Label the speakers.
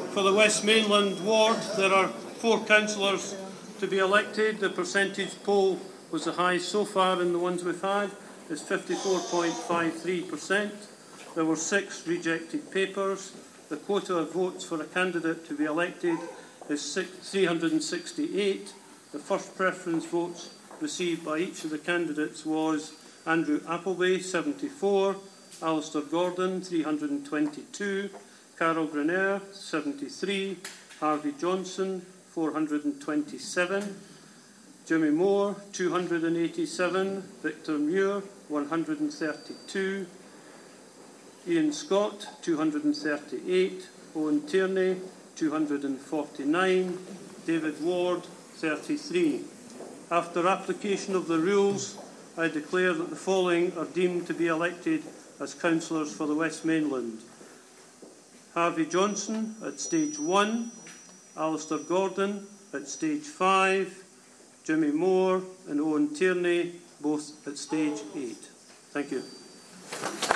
Speaker 1: For the West Mainland ward, there are 4 councillors to be elected. The percentage poll was the highest so far in the ones we've had, is 54.53%. There were 6 rejected papers. The quota of votes for a candidate to be elected is 368. The first preference votes received by each of the candidates was Andrew Appleby, 74, Alistair Gordon, 322, Carol Grenier, 73, Harvey Johnson, 427, Jimmy Moore, 287, Victor Muir, 132, Ian Scott, 238, Owen Tierney, 249, David Ward, 33. After application of the rules, I declare that the following are deemed to be elected as councillors for the West Mainland: Harvey Johnson at stage 1, Alistair Gordon at stage 5, Jimmy Moore and Owen Tierney both at stage 8. Thank you.